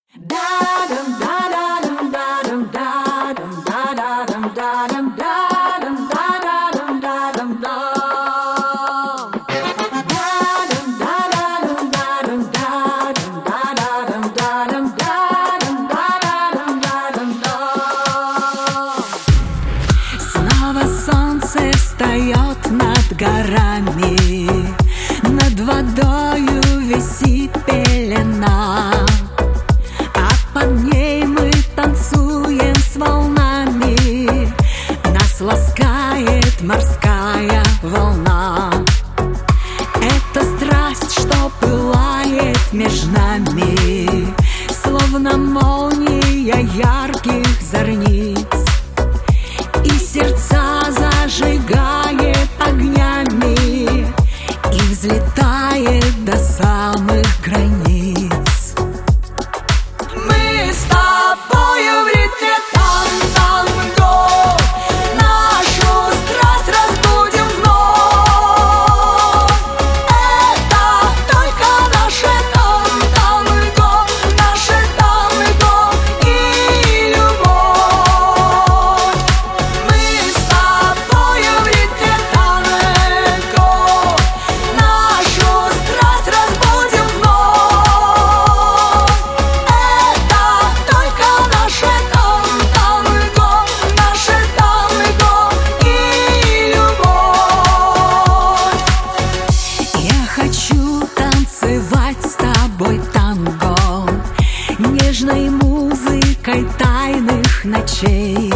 Снова солнце встает над горами, над водою висит пелена, а под ней мы танцуем с волнами. Нас ласкает морская волна. Это страсть, что пылает между нами, словно молния ярких зорниц, и сердца зажигает огнями и взлетает до самых границ. Мы с тобою в ритме танго, нашу страсть разбудим вновь. Это только наше танго, наше танго и любовь. Мы с тобою в ритме танго, нашу страсть разбудим вновь. Это только наше танго, наше танго и любовь. Я хочу танцевать с тобой танго, нежной музыкой тайных ночей.